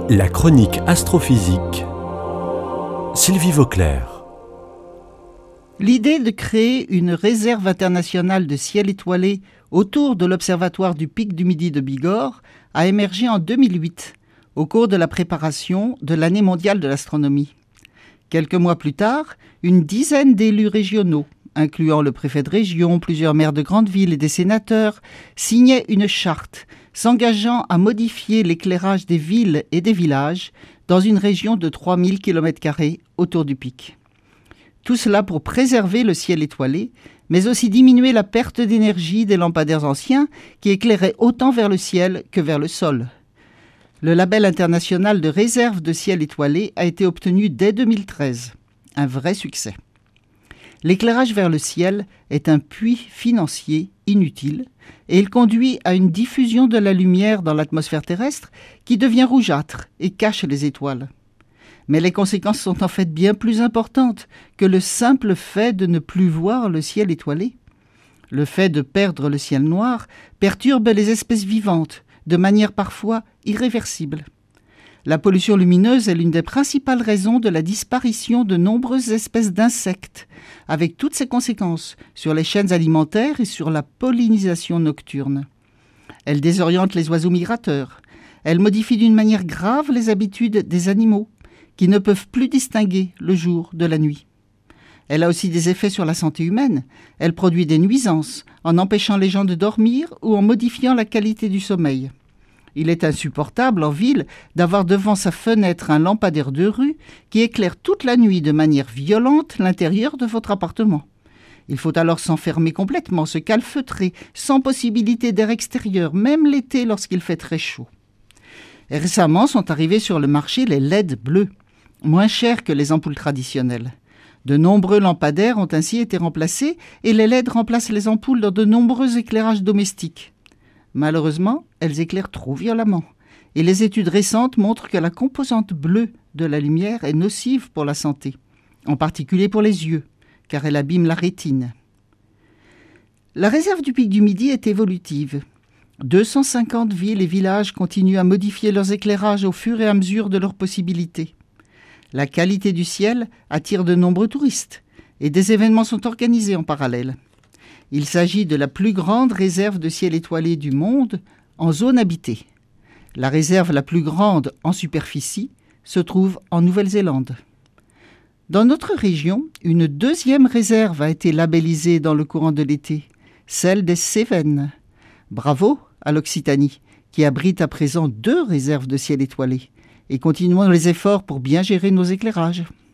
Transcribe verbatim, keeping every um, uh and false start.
La chronique astrophysique. Sylvie Vauclair. L'idée de créer une réserve internationale de ciel étoilé autour de l'observatoire du Pic du Midi de Bigorre a émergé en deux mille huit, au cours de la préparation de l'année mondiale de l'astronomie. Quelques mois plus tard, une dizaine d'élus régionaux, incluant le préfet de région, plusieurs maires de grandes villes et des sénateurs, signaient une charte s'engageant à modifier l'éclairage des villes et des villages dans une région de trois mille kilomètres carrés autour du pic. Tout cela pour préserver le ciel étoilé, mais aussi diminuer la perte d'énergie des lampadaires anciens qui éclairaient autant vers le ciel que vers le sol. Le label international de réserve de ciel étoilé a été obtenu dès deux mille treize. Un vrai succès. L'éclairage vers le ciel est un puits financier inutile et il conduit à une diffusion de la lumière dans l'atmosphère terrestre qui devient rougeâtre et cache les étoiles. Mais les conséquences sont en fait bien plus importantes que le simple fait de ne plus voir le ciel étoilé. Le fait de perdre le ciel noir perturbe les espèces vivantes de manière parfois irréversible. La pollution lumineuse est l'une des principales raisons de la disparition de nombreuses espèces d'insectes, avec toutes ses conséquences sur les chaînes alimentaires et sur la pollinisation nocturne. Elle désoriente les oiseaux migrateurs. Elle modifie d'une manière grave les habitudes des animaux, qui ne peuvent plus distinguer le jour de la nuit. Elle a aussi des effets sur la santé humaine. Elle produit des nuisances en empêchant les gens de dormir ou en modifiant la qualité du sommeil. Il est insupportable en ville d'avoir devant sa fenêtre un lampadaire de rue qui éclaire toute la nuit de manière violente l'intérieur de votre appartement. Il faut alors s'enfermer complètement, se calfeutrer, sans possibilité d'air extérieur, même l'été lorsqu'il fait très chaud. Et récemment sont arrivés sur le marché les L E D bleus, moins chers que les ampoules traditionnelles. De nombreux lampadaires ont ainsi été remplacés et les L E D remplacent les ampoules dans de nombreux éclairages domestiques. Malheureusement, elles éclairent trop violemment. Et les études récentes montrent que la composante bleue de la lumière est nocive pour la santé, en particulier pour les yeux, car elle abîme la rétine. La réserve du Pic du Midi est évolutive. deux cent cinquante villes et villages continuent à modifier leurs éclairages au fur et à mesure de leurs possibilités. La qualité du ciel attire de nombreux touristes et des événements sont organisés en parallèle. Il s'agit de la plus grande réserve de ciel étoilé du monde en zone habitée. La réserve la plus grande en superficie se trouve en Nouvelle-Zélande. Dans notre région, une deuxième réserve a été labellisée dans le courant de l'été, celle des Cévennes. Bravo à l'Occitanie, qui abrite à présent deux réserves de ciel étoilé. Et continuons les efforts pour bien gérer nos éclairages.